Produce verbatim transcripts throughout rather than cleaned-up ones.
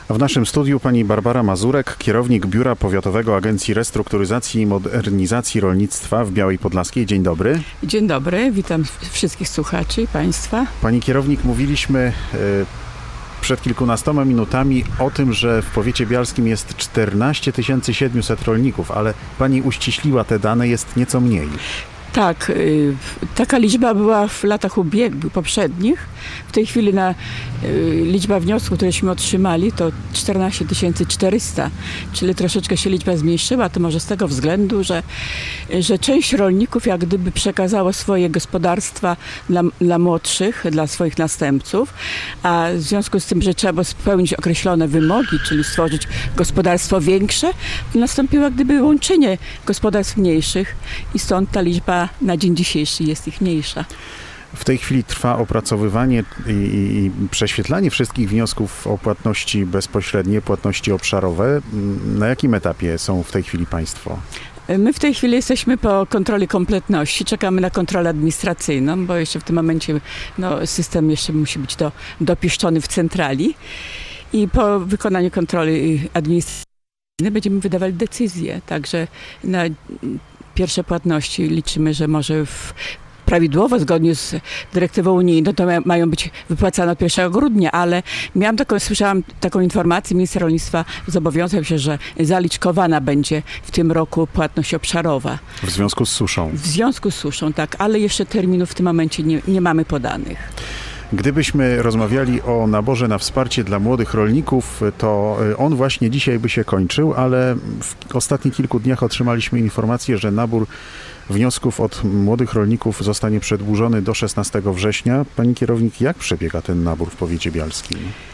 A w naszym studiu pani Barbara Mazurek, kierownik Biura Powiatowego Agencji Restrukturyzacji i Modernizacji Rolnictwa w Białej Podlaskiej. Dzień dobry. Dzień dobry, witam wszystkich słuchaczy i państwa. Pani kierownik, mówiliśmy y, przed kilkunastoma minutami o tym, że w powiecie bialskim jest czternaście tysięcy siedemset rolników, ale pani uściśliła te dane, jest nieco mniej. Tak, y, taka liczba była w latach ubiegłych, poprzednich. W tej chwili na y, liczba wniosków, któreśmy otrzymali, to czternaście tysięcy czterysta, czyli troszeczkę się liczba zmniejszyła. To może z tego względu, że, że część rolników jak gdyby przekazało swoje gospodarstwa dla, dla młodszych, dla swoich następców, a w związku z tym, że trzeba spełnić określone wymogi, czyli stworzyć gospodarstwo większe, nastąpiło jak gdyby łączenie gospodarstw mniejszych i stąd ta liczba na dzień dzisiejszy jest ich mniejsza. W tej chwili trwa opracowywanie i, i prześwietlanie wszystkich wniosków o płatności bezpośrednie, płatności obszarowe. Na jakim etapie są w tej chwili państwo? My w tej chwili jesteśmy po kontroli kompletności, czekamy na kontrolę administracyjną, bo jeszcze w tym momencie no, system jeszcze musi być do, dopieszczony w centrali i po wykonaniu kontroli administracyjnej będziemy wydawali decyzje, także na pierwsze płatności liczymy, że może w prawidłowo, zgodnie z dyrektywą unijną, to mają być wypłacane od pierwszego grudnia, ale miałam taką, słyszałam taką informację, minister rolnictwa zobowiązał się, że zaliczkowana będzie w tym roku płatność obszarowa. W związku z suszą? W związku z suszą, tak, ale jeszcze terminów w tym momencie nie, nie mamy podanych. Gdybyśmy rozmawiali o naborze na wsparcie dla młodych rolników, to on właśnie dzisiaj by się kończył, ale w ostatnich kilku dniach otrzymaliśmy informację, że nabór wniosków od młodych rolników zostanie przedłużony do szesnastego września. Pani kierownik, jak przebiega ten nabór w powiecie bialskim?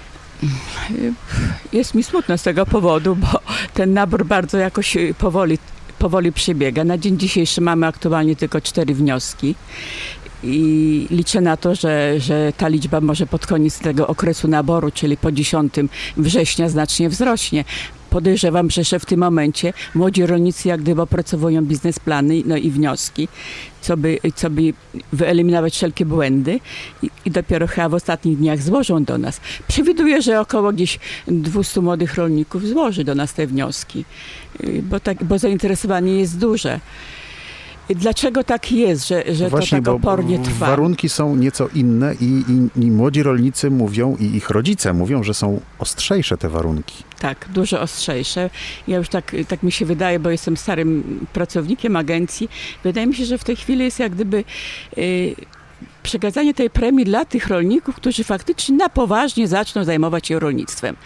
Jest mi smutno z tego powodu, bo ten nabór bardzo jakoś powoli, powoli przebiega. Na dzień dzisiejszy mamy aktualnie tylko cztery wnioski. I liczę na to, że, że ta liczba może pod koniec tego okresu naboru, czyli po dziesiątego września znacznie wzrośnie. Podejrzewam, że jeszcze w tym momencie młodzi rolnicy jak gdyby opracowują biznesplany no i wnioski, co by, co by wyeliminować wszelkie błędy i, i dopiero chyba w ostatnich dniach złożą do nas. Przewiduję, że około gdzieś dwieście młodych rolników złoży do nas te wnioski, bo, tak, bo zainteresowanie jest duże. Dlaczego tak jest, że, że Właśnie, to tak opornie trwa? Warunki są nieco inne i, i, i młodzi rolnicy mówią, i ich rodzice mówią, że są ostrzejsze te warunki. Tak, dużo ostrzejsze. Ja już tak, tak mi się wydaje, bo jestem starym pracownikiem agencji. Wydaje mi się, że w tej chwili jest jak gdyby yy, przekazanie tej premii dla tych rolników, którzy faktycznie na poważnie zaczną zajmować się rolnictwem.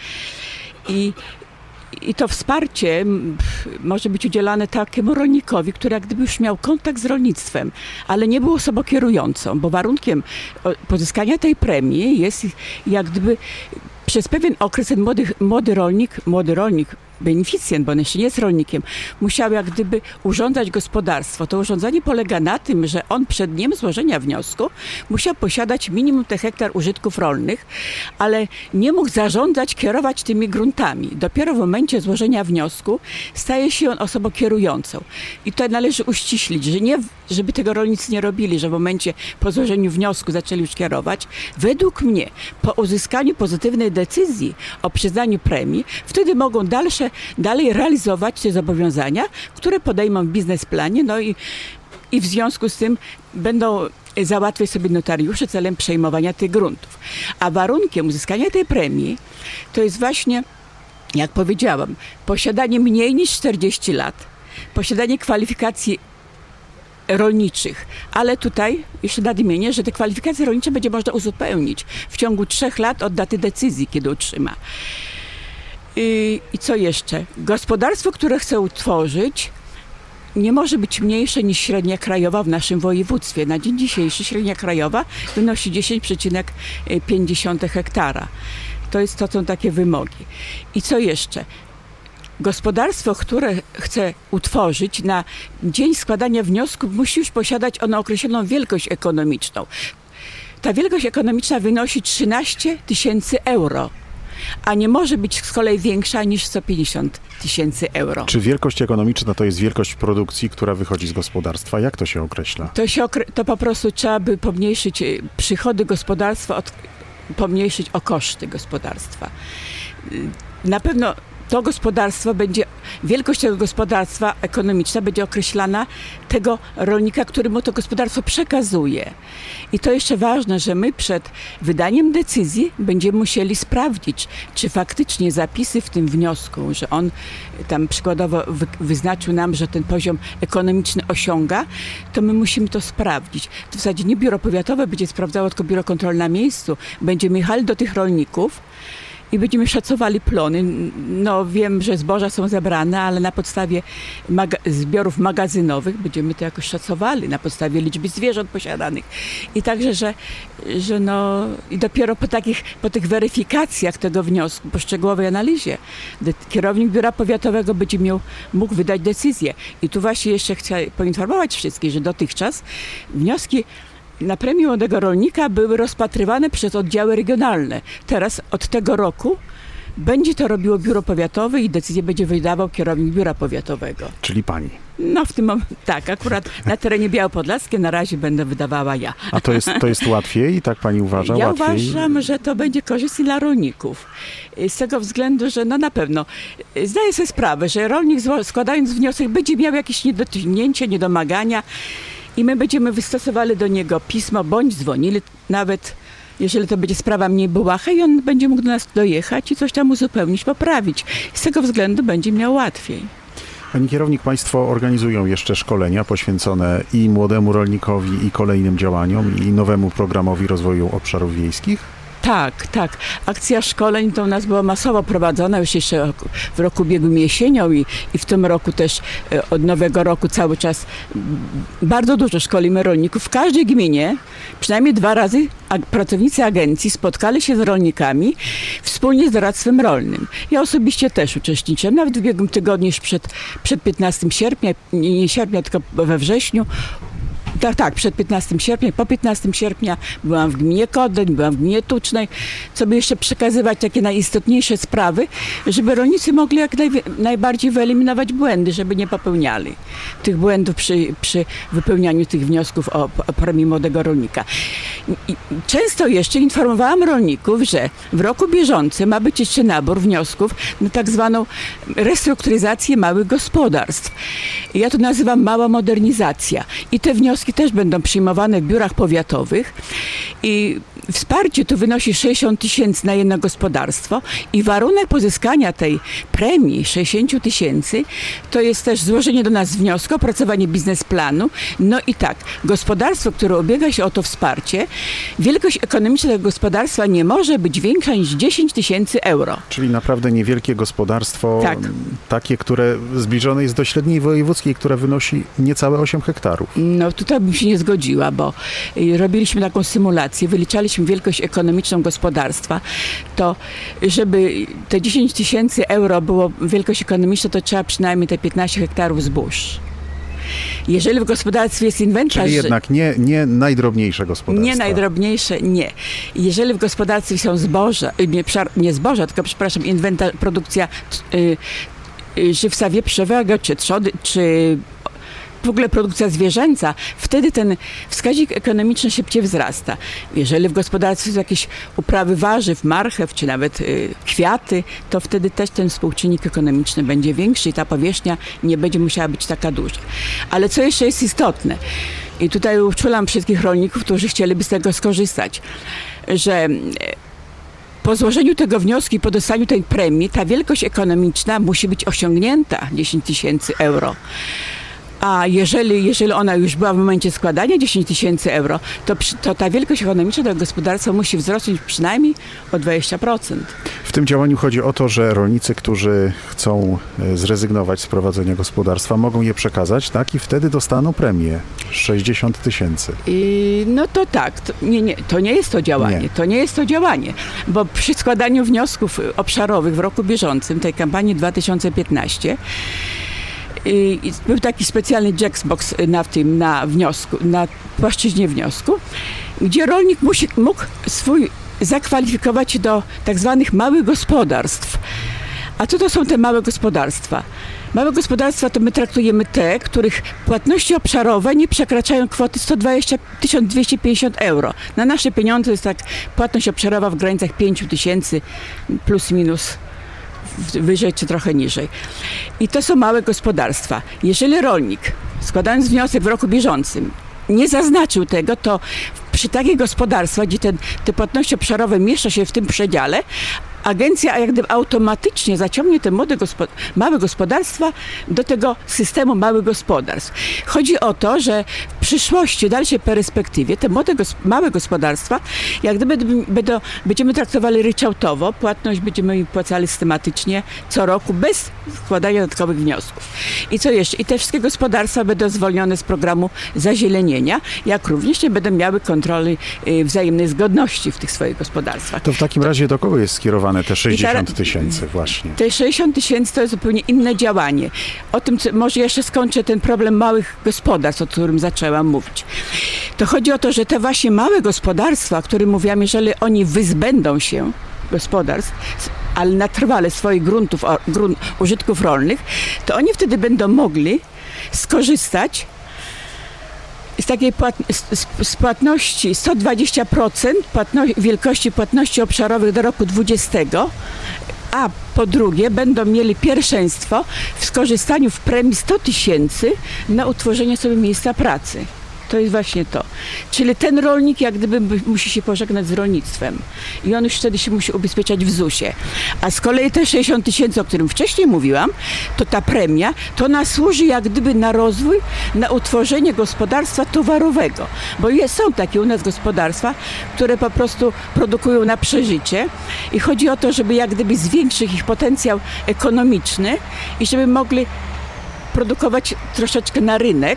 I I to wsparcie może być udzielane takiemu rolnikowi, który jak gdyby już miał kontakt z rolnictwem, ale nie był osobą kierującą, bo warunkiem pozyskania tej premii jest jak gdyby przez pewien okres ten młody, młody rolnik, młody rolnik, beneficjent, bo on jeszcze nie jest rolnikiem, musiał jak gdyby urządzać gospodarstwo. To urządzanie polega na tym, że on przed dniem złożenia wniosku musiał posiadać minimum te hektar użytków rolnych, ale nie mógł zarządzać, kierować tymi gruntami. Dopiero w momencie złożenia wniosku staje się on osobą kierującą. I to należy uściślić, że nie, żeby tego rolnicy nie robili, że w momencie po złożeniu wniosku zaczęli już kierować. Według mnie, po uzyskaniu pozytywnej decyzji o przyznaniu premii, wtedy mogą dalsze dalej realizować te zobowiązania, które podejmą w biznesplanie, no i, i w związku z tym będą załatwiać sobie notariusze celem przejmowania tych gruntów. A warunkiem uzyskania tej premii to jest właśnie, jak powiedziałam, posiadanie mniej niż czterdziestu lat, posiadanie kwalifikacji rolniczych, ale tutaj jeszcze nadmienię, że te kwalifikacje rolnicze będzie można uzupełnić w ciągu trzech lat od daty decyzji, kiedy otrzyma. I, I co jeszcze? Gospodarstwo, które chcę utworzyć, nie może być mniejsze niż średnia krajowa w naszym województwie. Na dzień dzisiejszy średnia krajowa wynosi dziesięć przecinek pięć hektara. To, jest, to są takie wymogi. I co jeszcze? Gospodarstwo, które chce utworzyć, na dzień składania wniosków musi już posiadać ono określoną wielkość ekonomiczną. Ta wielkość ekonomiczna wynosi trzynaście tysięcy euro. A nie może być z kolei większa niż sto pięćdziesiąt tysięcy euro. Czy wielkość ekonomiczna to jest wielkość produkcji, która wychodzi z gospodarstwa? Jak to się określa? To, się okre- to po prostu trzeba by pomniejszyć przychody gospodarstwa, od, pomniejszyć o koszty gospodarstwa. na pewno to gospodarstwo będzie, wielkość tego gospodarstwa ekonomiczna będzie określana tego rolnika, który mu to gospodarstwo przekazuje. I to jeszcze ważne, że my przed wydaniem decyzji będziemy musieli sprawdzić, czy faktycznie zapisy w tym wniosku, że on tam przykładowo wy, wyznaczył nam, że ten poziom ekonomiczny osiąga, to my musimy to sprawdzić. To w zasadzie nie biuro powiatowe będzie sprawdzało, tylko biuro kontroli na miejscu. Będziemy jechali do tych rolników i będziemy szacowali plony. No wiem, że zboża są zebrane, ale na podstawie maga- zbiorów magazynowych będziemy to jakoś szacowali, na podstawie liczby zwierząt posiadanych. I także, że, że no i dopiero po takich, po tych weryfikacjach tego wniosku, po szczegółowej analizie, de- kierownik biura powiatowego będzie miał, mógł wydać decyzję. I tu właśnie jeszcze chcę poinformować wszystkich, że dotychczas wnioski na premię młodego rolnika były rozpatrywane przez oddziały regionalne. Teraz od tego roku będzie to robiło biuro powiatowe i decyzję będzie wydawał kierownik biura powiatowego. Czyli pani. No w tym momencie, tak, akurat na terenie Białopodlaskim na razie będę wydawała ja. A to jest, to jest łatwiej? Tak pani uważa? Ja łatwiej? uważam, że to będzie korzystne dla rolników. Z tego względu, że no na pewno zdaję sobie sprawę, że rolnik składając wniosek będzie miał jakieś niedociągnięcie, niedomagania, i my będziemy wystosowali do niego pismo, bądź dzwonili, nawet jeżeli to będzie sprawa mniej błaha, i on będzie mógł do nas dojechać i coś tam uzupełnić, poprawić. Z tego względu będzie miał łatwiej. Pani kierownik, państwo organizują jeszcze szkolenia poświęcone i młodemu rolnikowi, i kolejnym działaniom, i nowemu programowi rozwoju obszarów wiejskich? Tak, tak. Akcja szkoleń to u nas była masowo prowadzona już jeszcze w roku ubiegłym jesienią i, i w tym roku też od nowego roku cały czas bardzo dużo szkolimy rolników. W każdej gminie przynajmniej dwa razy pracownicy agencji spotkali się z rolnikami wspólnie z doradztwem rolnym. Ja osobiście też uczestniczyłem, nawet w ubiegłym tygodniu już przed, przed piętnastego sierpnia, nie, nie sierpnia, tylko we wrześniu. Tak, tak, przed piętnastego sierpnia, po piętnastego sierpnia byłam w gminie Kodleń, byłam w gminie Tucznej, co by jeszcze przekazywać takie najistotniejsze sprawy, żeby rolnicy mogli jak naj, najbardziej wyeliminować błędy, żeby nie popełniali tych błędów przy, przy wypełnianiu tych wniosków o, o premii młodego rolnika. I często jeszcze informowałam rolników, że w roku bieżącym ma być jeszcze nabór wniosków na tak zwaną restrukturyzację małych gospodarstw. Ja to nazywam mała modernizacja. I te wnioski też będą przyjmowane w biurach powiatowych i wsparcie tu wynosi sześćdziesiąt tysięcy na jedno gospodarstwo i warunek pozyskania tej premii sześćdziesiąt tysięcy to jest też złożenie do nas wniosku, opracowanie biznesplanu. No i tak, gospodarstwo, które ubiega się o to wsparcie, wielkość ekonomiczna tego gospodarstwa nie może być większa niż dziesięć tysięcy euro. Czyli naprawdę niewielkie gospodarstwo, tak. Takie, które zbliżone jest do średniej wojewódzkiej, które wynosi niecałe osiem hektarów. No tutaj bym się nie zgodziła, bo robiliśmy taką symulację, wyliczaliśmy wielkość ekonomiczną gospodarstwa, to żeby te dziesięć tysięcy euro było wielkość ekonomiczna, to trzeba przynajmniej te piętnaście hektarów zbóż. Jeżeli w gospodarstwie jest inwentarz... Czyli jednak nie, nie najdrobniejsze gospodarstwa. Nie najdrobniejsze, nie. Jeżeli w gospodarstwie są zboża, nie, nie zboża, tylko przepraszam, inwentarz, produkcja y, y, żywca wieprzowego, czy trzody, czy w ogóle produkcja zwierzęca, wtedy ten wskaźnik ekonomiczny szybciej wzrasta. Jeżeli w gospodarstwie są jakieś uprawy warzyw, marchew, czy nawet y, kwiaty, to wtedy też ten współczynnik ekonomiczny będzie większy i ta powierzchnia nie będzie musiała być taka duża. Ale co jeszcze jest istotne, i tutaj uczulam wszystkich rolników, którzy chcieliby z tego skorzystać, że po złożeniu tego wniosku i po dostaniu tej premii, ta wielkość ekonomiczna musi być osiągnięta, dziesięć tysięcy euro. A jeżeli, jeżeli ona już była w momencie składania dziesięć tysięcy euro, to, to ta wielkość ekonomiczna tego gospodarstwa musi wzrosnąć przynajmniej o dwadzieścia procent. W tym działaniu chodzi o to, że rolnicy, którzy chcą zrezygnować z prowadzenia gospodarstwa, mogą je przekazać, tak? I wtedy dostaną premię sześćdziesiąt tysięcy. No to tak, to nie, nie, to nie jest to działanie, nie. to nie jest to działanie, bo przy składaniu wniosków obszarowych w roku bieżącym, tej kampanii dwa tysiące piętnastej, I był taki specjalny jackbox na tym, na wniosku, na płaszczyźnie wniosku, gdzie rolnik musi, mógł swój zakwalifikować się do tak zwanych małych gospodarstw. A co to są te małe gospodarstwa? Małe gospodarstwa to my traktujemy te, których płatności obszarowe nie przekraczają kwoty sto dwadzieścia tysiąc dwieście pięćdziesiąt euro. Na nasze pieniądze jest tak płatność obszarowa w granicach pięć tysięcy plus minus wyżej czy trochę niżej. I to są małe gospodarstwa. Jeżeli rolnik, składając wniosek w roku bieżącym, nie zaznaczył tego, to przy takich gospodarstwach, gdzie ten, te płatności obszarowe mieszczą się w tym przedziale, agencja jak gdyby automatycznie zaciągnie te młode gospo- małe gospodarstwa do tego systemu małych gospodarstw. Chodzi o to, że w przyszłości, w dalszej perspektywie te młode gos- małe gospodarstwa jak gdyby będą, będziemy traktowali ryczałtowo, płatność będziemy im płacali systematycznie co roku bez składania dodatkowych wniosków. I co jeszcze? I te wszystkie gospodarstwa będą zwolnione z programu zazielenienia, jak również nie będą miały kontroli y, wzajemnej zgodności w tych swoich gospodarstwach. To w takim razie do kogo jest skierowane te sześćdziesiąt tysięcy właśnie? Te sześćdziesiąt tysięcy to jest zupełnie inne działanie. O tym, co, może jeszcze skończę ten problem małych gospodarstw, o którym zaczęłam mówić. To chodzi o to, że te właśnie małe gospodarstwa, o których mówiłam, jeżeli oni wyzbędą się gospodarstw, ale na trwale swoich gruntów, grunt, użytków rolnych, to oni wtedy będą mogli skorzystać z takiej płat, z, z płatności sto dwadzieścia procent płatności, wielkości płatności obszarowych do roku dwudziestego, a po drugie będą mieli pierwszeństwo w skorzystaniu w premii sto tysięcy na utworzenie sobie miejsca pracy. To jest właśnie to. Czyli ten rolnik jak gdyby musi się pożegnać z rolnictwem. I on już wtedy się musi ubezpieczać w zusie. A z kolei te sześćdziesiąt tysięcy, o którym wcześniej mówiłam, to ta premia, to ona służy jak gdyby na rozwój, na utworzenie gospodarstwa towarowego. Bo jest, są takie u nas gospodarstwa, które po prostu produkują na przeżycie. I chodzi o to, żeby jak gdyby zwiększyć ich potencjał ekonomiczny i żeby mogli produkować troszeczkę na rynek,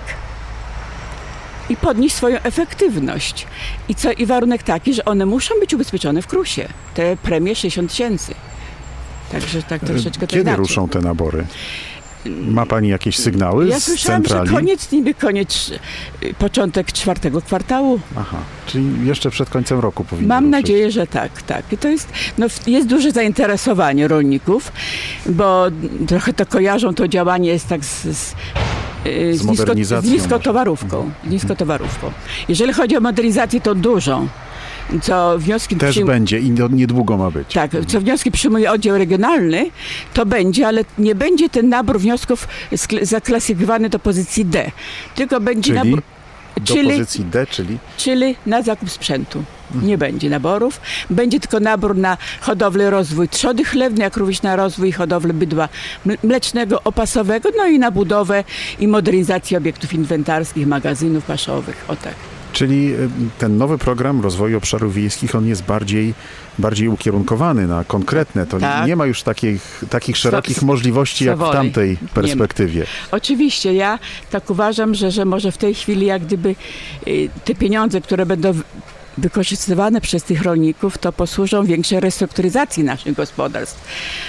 i podnieść swoją efektywność. I co? I warunek taki, że one muszą być ubezpieczone w krusie. Te premie sześćdziesiąt tysięcy. Także tak troszeczkę Kiedy to ruszą te nabory? Ma pani jakieś sygnały ja z słyszałam, centrali? że koniec, niby koniec, początek czwartego kwartału. Aha, czyli jeszcze przed końcem roku powinno Mam ruszyć. nadzieję, że tak, tak. I to jest, no, jest duże zainteresowanie rolników, bo trochę to kojarzą, to działanie jest tak z, z Z z, modernizacją nisko, z niskotowarówką. Z niskotowarówką. Jeżeli chodzi o modernizację, to dużą. Co wnioski Też przyjm... będzie i niedługo ma być. Tak, co wnioski przyjmuje oddział regionalny, to będzie, ale nie będzie ten nabór wniosków skl- zaklasyfikowany do pozycji D, tylko będzie Czyli? nabór... Do Czyli, pozycji D, czyli? czyli na zakup sprzętu. Nie będzie naborów. Będzie tylko nabór na hodowlę, rozwój trzody chlewnej, jak również na rozwój i hodowlę bydła mlecznego, opasowego, no i na budowę i modernizację obiektów inwentarskich, magazynów paszowych. O tak. Czyli ten nowy program rozwoju obszarów wiejskich, on jest bardziej, bardziej ukierunkowany na konkretne. To tak. nie ma już takich, takich szerokich Swo- możliwości jak w swobody. tamtej perspektywie. Oczywiście, ja tak uważam, że, że może w tej chwili jak gdyby y, te pieniądze, które będą wykorzystywane przez tych rolników, to posłużą większej restrukturyzacji naszych gospodarstw.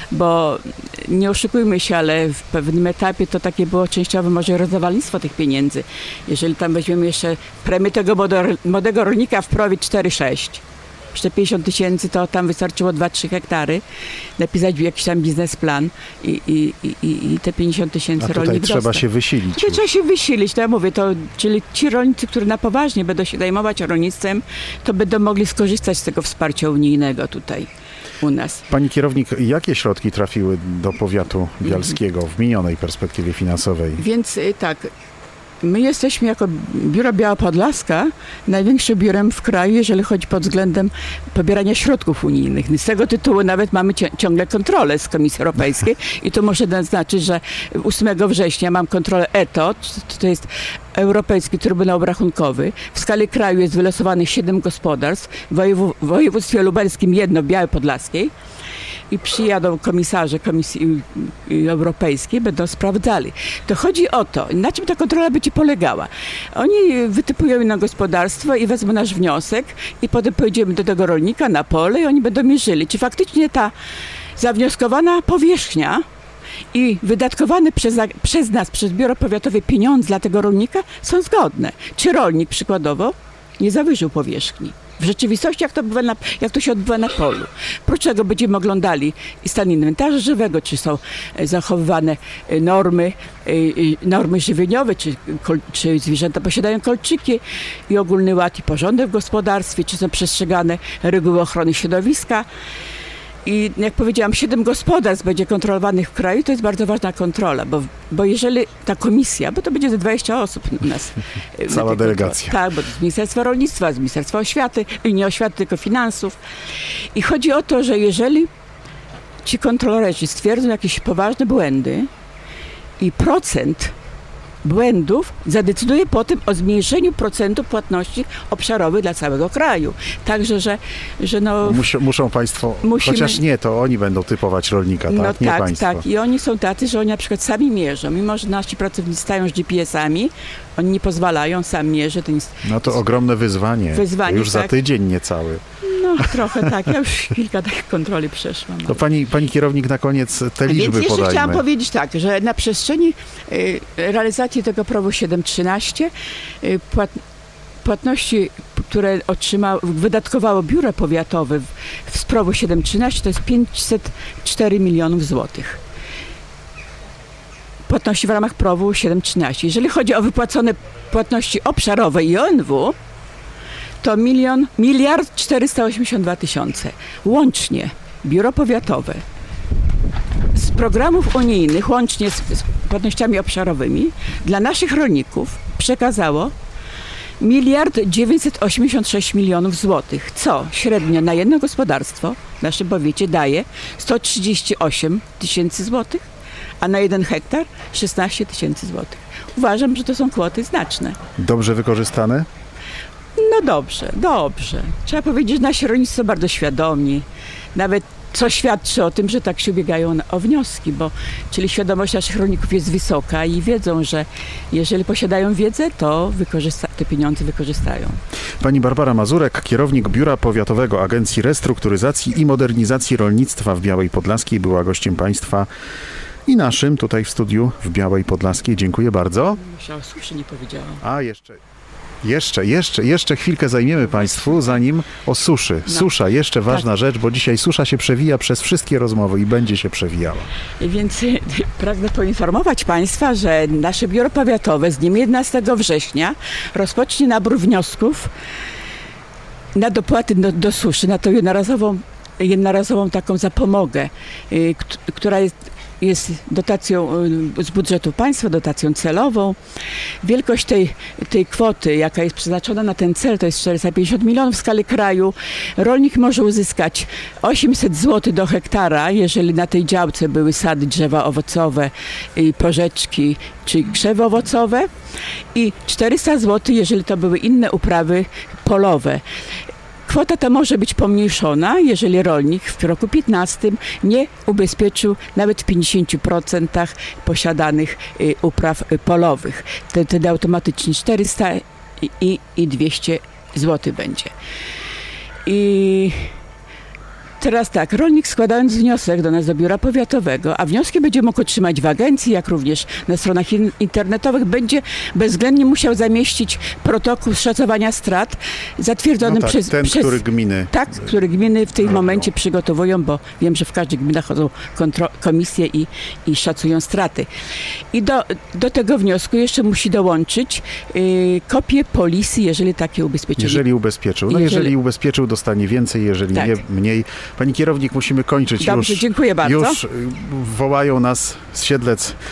Bo nie oszukujmy się, ale w pewnym etapie to takie było częściowe może rozdawalnictwo tych pieniędzy. Jeżeli tam weźmiemy jeszcze premię tego młodego rolnika w prowie cztery sześć, te pięćdziesiąt tysięcy, to tam wystarczyło dwa trzy hektary, napisać jakiś tam biznesplan i, i, i, i te pięćdziesiąt tysięcy rolnik A tutaj trzeba dostał. się wysilić. Tutaj trzeba się wysilić, to ja mówię, to, czyli ci rolnicy, którzy na poważnie będą się zajmować rolnictwem, to będą mogli skorzystać z tego wsparcia unijnego tutaj u nas. Pani kierownik, jakie środki trafiły do powiatu bialskiego w minionej perspektywie finansowej? Więc y, tak, my jesteśmy jako Biuro Biała Podlaska największym biurem w kraju, jeżeli chodzi pod względem pobierania środków unijnych. Z tego tytułu nawet mamy ciągle kontrolę z Komisji Europejskiej i tu muszę zaznaczyć, że ósmego września mam kontrolę E T O, to jest Europejski Trybunał Obrachunkowy. W skali kraju jest wylosowanych siedem gospodarstw, w województwie lubelskim jedno, w Białej Podlaskiej. I przyjadą komisarze Komisji Europejskiej, będą sprawdzali. To chodzi o to, na czym ta kontrola będzie polegała. Oni wytypują na gospodarstwo i wezmą nasz wniosek i potem pojedziemy do tego rolnika na pole i oni będą mierzyli, czy faktycznie ta zawnioskowana powierzchnia i wydatkowane przez, przez nas, przez Biuro Powiatowe pieniądze dla tego rolnika są zgodne. Czy rolnik przykładowo nie zawyżył powierzchni. W rzeczywistości, jak to, bywa na, jak to się odbywa na polu. Prócz czego będziemy oglądali stan inwentarza żywego, czy są zachowywane normy, normy żywieniowe, czy, czy zwierzęta posiadają kolczyki i ogólny ład i porządek w gospodarstwie, czy są przestrzegane reguły ochrony środowiska. I jak powiedziałam, siedem gospodarstw będzie kontrolowanych w kraju, to jest bardzo ważna kontrola, bo, bo jeżeli ta komisja, bo to będzie ze dwadzieścia osób u nas. Cała delegacja. Tak, bo to z Ministerstwa Rolnictwa, z Ministerstwa Oświaty, i nie oświaty, tylko finansów. I chodzi o to, że jeżeli ci kontrolerzy stwierdzą jakieś poważne błędy i procent błędów zadecyduje potem o zmniejszeniu procentu płatności obszarowych dla całego kraju. Także, że, że no... Muszą, muszą państwo, musimy, chociaż nie, to oni będą typować rolnika, tak? No Nie tak, państwo. tak. I oni są tacy, że oni na przykład sami mierzą. Mimo, że nasi pracownicy stają z G P S-ami, oni nie pozwalają, sam mierzy. To jest, no to ogromne wyzwanie. wyzwanie to już tak. za tydzień niecały. No trochę tak, ja już kilka takich kontroli przeszłam. To pani, pani kierownik na koniec te liczby Więc jeszcze podajmy. chciałam powiedzieć tak, że na przestrzeni y, realizacji tego prawa siedem trzynaście y, płat, płatności, które otrzymało, wydatkowało biuro powiatowe w, w prawo siedem trzynaście, to jest pięćset cztery milionów złotych. Płatności w ramach prawa siedem trzynaście. Jeżeli chodzi o wypłacone płatności obszarowe i O N W, to milion, miliard czterysta osiemdziesiąt dwa tysiące. Łącznie biuro powiatowe z programów unijnych, łącznie z, z płatnościami obszarowymi, dla naszych rolników przekazało miliard dziewięćset osiemdziesiąt sześć milionów złotych, co średnio na jedno gospodarstwo w naszym powiecie daje sto trzydzieści osiem tysięcy złotych, a na jeden hektar szesnaście tysięcy złotych. Uważam, że to są kwoty znaczne. Dobrze wykorzystane? No dobrze, dobrze. Trzeba powiedzieć, że nasi rolnicy są bardzo świadomi. Nawet co świadczy o tym, że tak się ubiegają o wnioski, bo czyli świadomość naszych rolników jest wysoka i wiedzą, że jeżeli posiadają wiedzę, to wykorzysta- te pieniądze wykorzystają. Pani Barbara Mazurek, kierownik Biura Powiatowego Agencji Restrukturyzacji i Modernizacji Rolnictwa w Białej Podlaskiej, była gościem państwa i naszym tutaj w studiu w Białej Podlaskiej. Dziękuję bardzo. Myślałam, o suszy nie powiedziałam. A jeszcze... Jeszcze, jeszcze, jeszcze chwilkę zajmiemy państwu, zanim o suszy. No. Susza, jeszcze ważna Tak. rzecz, bo dzisiaj susza się przewija przez wszystkie rozmowy i będzie się przewijała. Więc y, pragnę poinformować państwa, że nasze biuro powiatowe z dniem jedenastego września rozpocznie nabór wniosków na dopłaty do, do suszy, na tą jednorazową, jednorazową taką zapomogę, y, k- która jest jest dotacją y, z budżetu państwa, dotacją celową. Wielkość tej, tej kwoty, jaka jest przeznaczona na ten cel, to jest czterysta pięćdziesiąt milionów w skali kraju. Rolnik może uzyskać osiemset złotych do hektara, jeżeli na tej działce były sady, drzewa owocowe, y, porzeczki czy krzewy owocowe, i czterysta złotych, jeżeli to były inne uprawy polowe. Kwota ta może być pomniejszona, jeżeli rolnik w roku piętnastym nie ubezpieczył nawet w pięćdziesięciu procentach posiadanych y, upraw y, polowych. Wtedy automatycznie czterysta i, i, i dwieście złotych będzie. I teraz tak, rolnik składając wniosek do nas, do biura powiatowego, a wnioski będzie mógł otrzymać w agencji, jak również na stronach in- internetowych, będzie bezwzględnie musiał zamieścić protokół szacowania strat zatwierdzony No tak, przez... ten, przez który gminy... Tak, który gminy w tym robią. momencie przygotowują, bo wiem, że w każdej gminie chodzą kontro- komisje i, i szacują straty. I do, do tego wniosku jeszcze musi dołączyć y, kopię polisy, jeżeli takie ubezpieczenie. Jeżeli ubezpieczył. No jeżeli, Jeżeli- ubezpieczył, dostanie więcej, jeżeli Tak. nie, mniej. Pani kierownik, musimy kończyć. Dobrze, już, dziękuję bardzo. Już y, wołają nas z Siedlec